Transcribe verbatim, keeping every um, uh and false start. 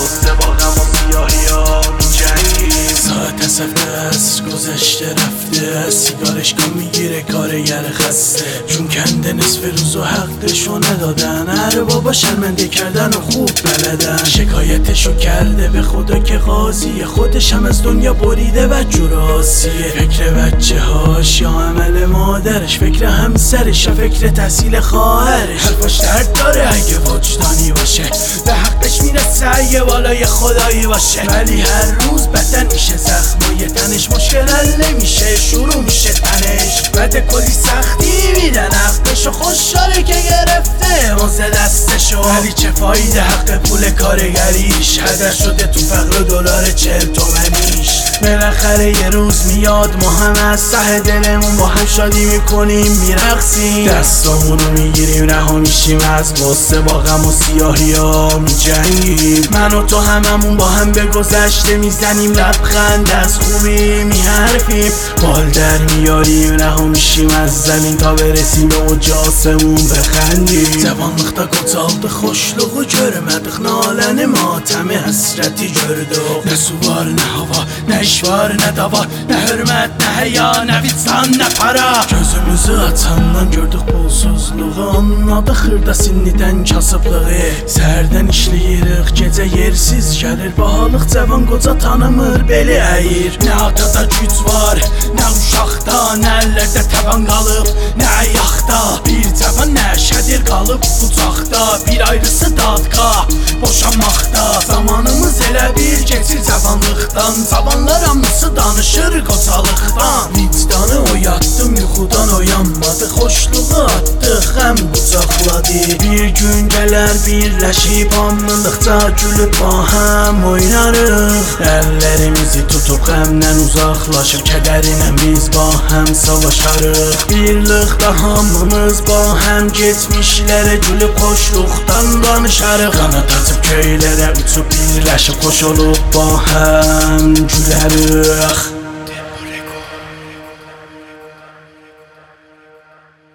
غصه با غم و سیاهی ها میجنگیم. ساعت سفت عصر گذشته رفته، سیگارش کن میگیره کارگر خسته، چون کنده نصف روز و حقشو ندادن. هر بابا شرمنده کردن و خوب بلدن، شکایتشو کرده به خدا که قاضیه، خودش هم از دنیا بریده و جوراسیه. فکر بچه هاش یا عمل مادرش، فکر همسرش یا فکر تحصیل خواهرش. حرفاش درد داره اگه وجدانی باشه، به حقش میرسه اگه بالای خدایی باشه، ولی هر روز بدن میشه زخمای تنش، مشکل حل نمیشه شروع میشه تنش. بعد کلی سختی میدن حقشو، خوشحاله که گرفته موزه دستشو، ولی چه فایده حق پول کارگریش، هدر شده تو فقر دلار چهل تومنیش. بالاخره یه روز میاد ما هم از ته دلمون با هم شادی میکنیم میرقصیم، دستامونو میگیریم رها میشیم از غصه با غم و سیاهی ها میجنگیم. من و تو هممون با هم به گذشته میزنیم لبخند، از خوبی میحرفیم، بال در میاریم رها میشیم از زمین تا برسیم به اوج آسمون بخندیم. زبان مختا گتالdı خوشluğu görmedik, naləni matəmi həsrəti gördük. Nə su var nə hava, nə iş var nə dava, nə hörmət nə həya, nə vicdan nə para. Gözümüzü açandan gördük pulsuzluğu, anladıq xırda sinnidən kasıblığı. Səhərdən işləyirik, gecə yersiz gəlir, bahalıq cavan qoca tanımır beli əyir. Nə atada güc var, nə uşaqda, nə əllərdə təvan qalıb, nə ayaqda. Bir cavan nəşədir qalıb bucaqda, bir ayrısı dadqa boşanmaqda. Zamanımız elə bir keçir cavanlıqdan, cavanlar hamısı danışır qocalıqdan. Vicdanı oyatdım, yuxudan oyanmadı, xoşluğu attı, xəm qucaqladı. Bir gün gələr birləşib hamılıqca gülüb ba həm oynarıq. Əllərimizi tutub qəmdən uzaqlaşıb, kədərinə biz ba həm savaşarıq. Birlikdə hamımız ba həm geçmişlərə gülüb xoşluqdan danışarıq. Qanat açıb köylərə uçub birləşib xoş olub ba həm gülərıq.